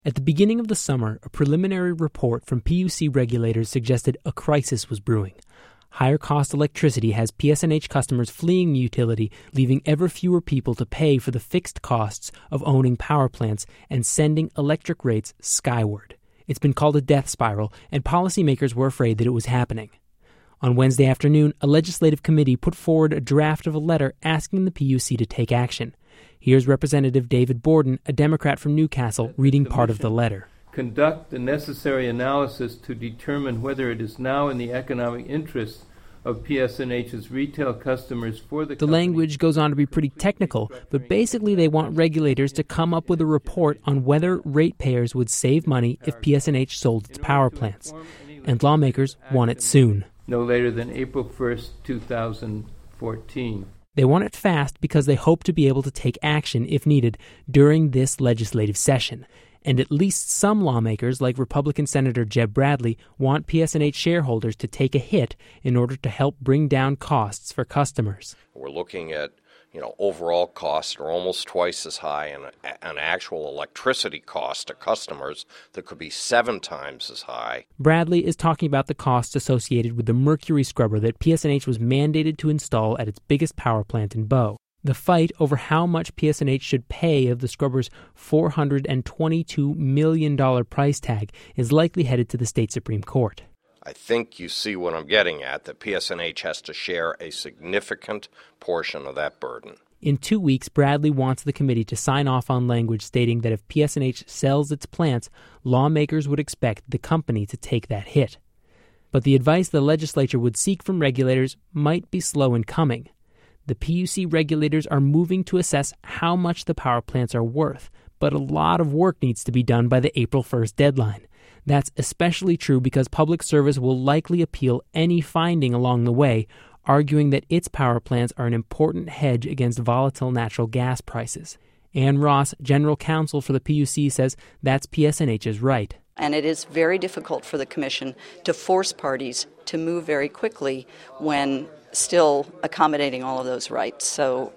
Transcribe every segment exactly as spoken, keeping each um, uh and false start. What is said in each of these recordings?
At the beginning of the summer, a preliminary report from P U C regulators suggested a crisis was brewing. Higher-cost electricity has P S N H customers fleeing the utility, leaving ever fewer people to pay for the fixed costs of owning power plants and sending electric rates skyward. It's been called a death spiral, and policymakers were afraid that it was happening. On Wednesday afternoon, a legislative committee put forward a draft of a letter asking the P U C to take action. Here's Representative David Borden, a Democrat from Newcastle, reading part of the letter. Conduct the necessary analysis to determine whether it is now in the economic interests of P S N H's retail customers for the... The language goes on to be pretty technical, but basically they want regulators to come up with a report on whether ratepayers would save money if P S N H sold its power plants. And lawmakers want it soon. No later than April first, two thousand fourteen. They want it fast because they hope to be able to take action, if needed, during this legislative session. And at least some lawmakers, like Republican Senator Jeb Bradley, want P S N H shareholders to take a hit in order to help bring down costs for customers. We're looking at, you know, overall costs are almost twice as high, and an actual electricity cost to customers that could be seven times as high. Bradley is talking about the costs associated with the mercury scrubber that P S N H was mandated to install at its biggest power plant in Bow. The fight over how much P S N H should pay of the scrubber's four hundred twenty-two million dollars price tag is likely headed to the state Supreme Court. I think you see what I'm getting at, that P S N H has to share a significant portion of that burden. In two weeks, Bradley wants the committee to sign off on language stating that if P S N H sells its plants, lawmakers would expect the company to take that hit. But the advice the legislature would seek from regulators might be slow in coming. The P U C regulators are moving to assess how much the power plants are worth, but a lot of work needs to be done by the April first deadline. That's especially true because Public Service will likely appeal any finding along the way, arguing that its power plants are an important hedge against volatile natural gas prices. Ann Ross, general counsel for the P U C, says that's P S N H's right. And it is very difficult for the Commission to force parties to move very quickly when still accommodating all of those rights. So,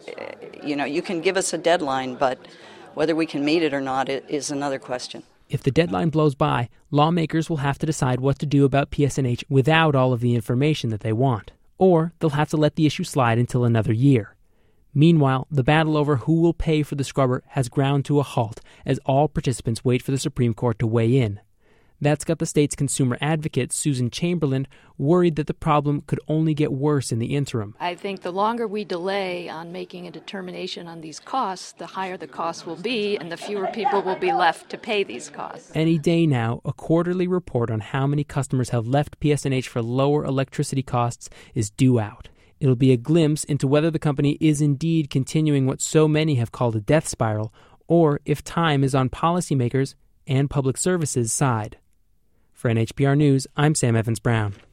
you know, you can give us a deadline, but whether we can meet it or not is another question. If the deadline blows by, lawmakers will have to decide what to do about P S N H without all of the information that they want. Or they'll have to let the issue slide until another year. Meanwhile, the battle over who will pay for the scrubber has ground to a halt as all participants wait for the Supreme Court to weigh in. That's got the state's consumer advocate, Susan Chamberlain, worried that the problem could only get worse in the interim. I think the longer we delay on making a determination on these costs, the higher the costs will be, and the fewer people will be left to pay these costs. Any day now, a quarterly report on how many customers have left P S N H for lower electricity costs is due out. It'll be a glimpse into whether the company is indeed continuing what so many have called a death spiral, or if time is on policymakers and public services' side. For N H P R News, I'm Sam Evans-Brown.